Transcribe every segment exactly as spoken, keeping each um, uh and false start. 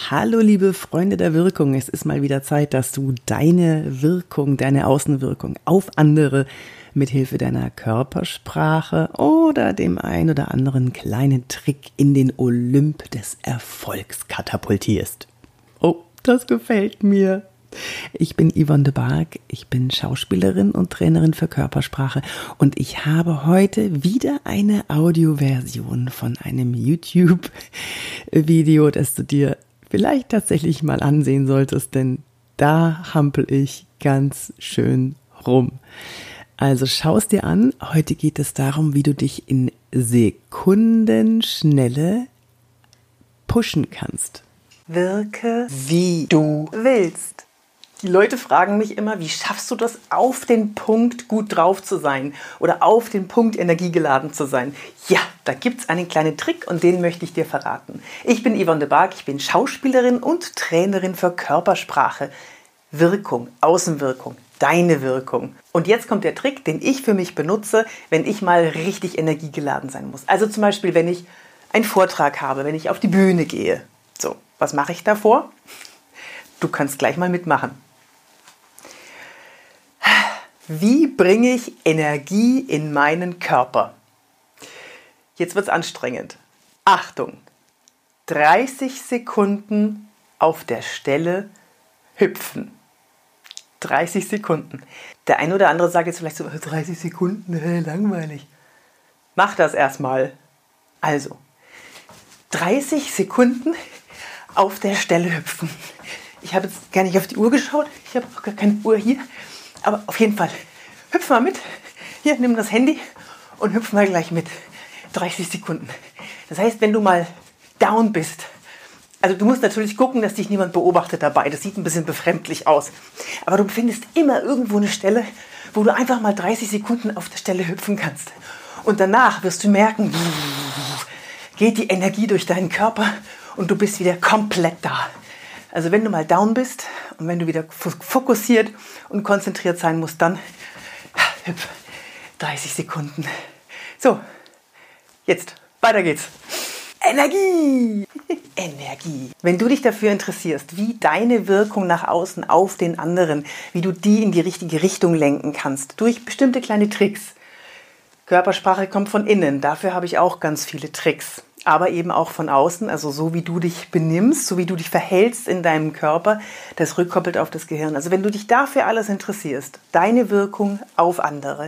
Hallo liebe Freunde der Wirkung, es ist mal wieder Zeit, dass du deine Wirkung, deine Außenwirkung auf andere mithilfe deiner Körpersprache oder dem ein oder anderen kleinen Trick in den Olymp des Erfolgs katapultierst. Oh, das gefällt mir. Ich bin Yvonne de Barg, ich bin Schauspielerin und Trainerin für Körpersprache und ich habe heute wieder eine Audioversion von einem YouTube-Video, das du dir vielleicht tatsächlich mal ansehen solltest, denn da hampel ich ganz schön rum. Also schau es dir an, heute geht es darum, wie du dich in Sekundenschnelle pushen kannst. Wirke, wie du willst. Die Leute fragen mich immer, wie schaffst du das, auf den Punkt gut drauf zu sein oder auf den Punkt energiegeladen zu sein? Ja, da gibt es einen kleinen Trick und den möchte ich dir verraten. Ich bin Yvonne de Barg, ich bin Schauspielerin und Trainerin für Körpersprache. Wirkung, Außenwirkung, deine Wirkung. Und jetzt kommt der Trick, den ich für mich benutze, wenn ich mal richtig energiegeladen sein muss. Also zum Beispiel, wenn ich einen Vortrag habe, wenn ich auf die Bühne gehe. So, was mache ich davor? Du kannst gleich mal mitmachen. Wie bringe ich Energie in meinen Körper? Jetzt wird es anstrengend. Achtung! dreißig Sekunden auf der Stelle hüpfen. dreißig Sekunden. Der eine oder andere sagt jetzt vielleicht so, dreißig Sekunden, langweilig. Mach das erstmal. Also, dreißig Sekunden auf der Stelle hüpfen. Ich habe jetzt gar nicht auf die Uhr geschaut. Ich habe auch gar keine Uhr hier. Aber auf jeden Fall, hüpf mal mit. Hier, nimm das Handy und hüpf mal gleich mit. dreißig Sekunden. Das heißt, wenn du mal down bist, also du musst natürlich gucken, dass dich niemand beobachtet dabei. Das sieht ein bisschen befremdlich aus. Aber du findest immer irgendwo eine Stelle, wo du einfach mal dreißig Sekunden auf der Stelle hüpfen kannst. Und danach wirst du merken, geht die Energie durch deinen Körper und du bist wieder komplett da. Also wenn du mal down bist und wenn du wieder fokussiert und konzentriert sein musst, dann hüpf, dreißig Sekunden. So, jetzt, weiter geht's. Energie! Energie. Wenn du dich dafür interessierst, wie deine Wirkung nach außen auf den anderen, wie du die in die richtige Richtung lenken kannst, durch bestimmte kleine Tricks. Körpersprache kommt von innen, dafür habe ich auch ganz viele Tricks. Aber eben auch von außen, also so wie du dich benimmst, so wie du dich verhältst in deinem Körper, das rückkoppelt auf das Gehirn. Also wenn du dich dafür alles interessierst, deine Wirkung auf andere,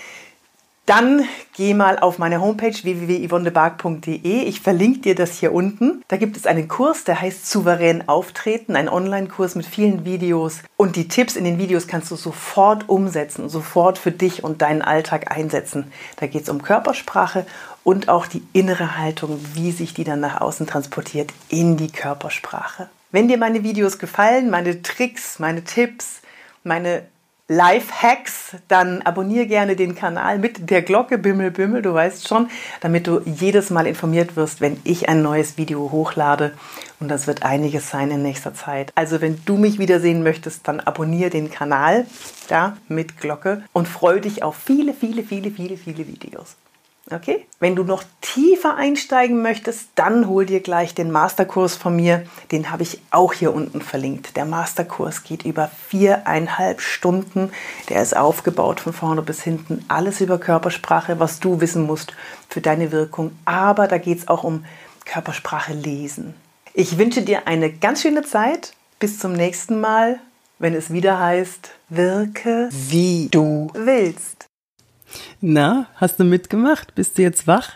dann geh mal auf meine Homepage w w w punkt yvonne de barg punkt d e. Ich verlinke dir das hier unten. Da gibt es einen Kurs, der heißt Souverän auftreten, ein Online-Kurs mit vielen Videos. Und die Tipps in den Videos kannst du sofort umsetzen, sofort für dich und deinen Alltag einsetzen. Da geht es um Körpersprache und auch die innere Haltung, wie sich die dann nach außen transportiert in die Körpersprache. Wenn dir meine Videos gefallen, meine Tricks, meine Tipps, meine Life-Hacks, dann abonniere gerne den Kanal mit der Glocke, Bimmel, Bimmel, du weißt schon, damit du jedes Mal informiert wirst, wenn ich ein neues Video hochlade. Und das wird einiges sein in nächster Zeit. Also wenn du mich wiedersehen möchtest, dann abonniere den Kanal da mit Glocke und freue dich auf viele, viele, viele, viele, viele Videos. Okay? Wenn du noch tiefer einsteigen möchtest, dann hol dir gleich den Masterkurs von mir. Den habe ich auch hier unten verlinkt. Der Masterkurs geht über viereinhalb Stunden. Der ist aufgebaut von vorne bis hinten. Alles über Körpersprache, was du wissen musst für deine Wirkung. Aber da geht es auch um Körpersprache lesen. Ich wünsche dir eine ganz schöne Zeit. Bis zum nächsten Mal, wenn es wieder heißt, wirke wie du willst. Na, hast du mitgemacht? Bist du jetzt wach?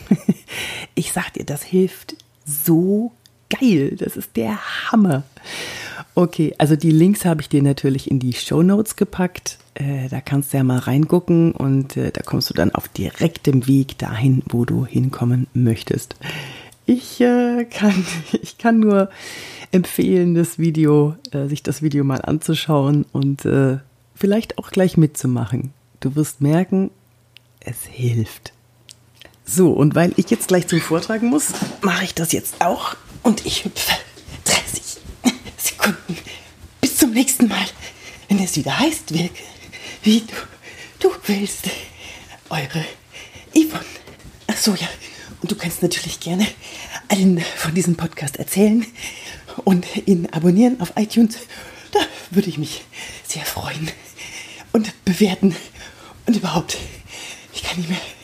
Ich sag dir, das hilft so geil. Das ist der Hammer. Okay, also die Links habe ich dir natürlich in die Shownotes gepackt. Äh, da kannst du ja mal reingucken und äh, da kommst du dann auf direktem Weg dahin, wo du hinkommen möchtest. Ich, äh, kann, ich kann nur empfehlen, das Video, äh, sich das Video mal anzuschauen und äh, vielleicht auch gleich mitzumachen. Du wirst merken, es hilft. So, und weil ich jetzt gleich zum Vortrag muss, mache ich das jetzt auch. Und ich hüpfe dreißig Sekunden. Bis zum nächsten Mal, wenn es wieder heißt, wirke wie du, du willst. Eure Yvonne. Ach so, ja. Und du kannst natürlich gerne allen von diesem Podcast erzählen und ihn abonnieren auf iTunes. Da würde ich mich sehr freuen. Und bewerten. Und überhaupt, ich kann nicht mehr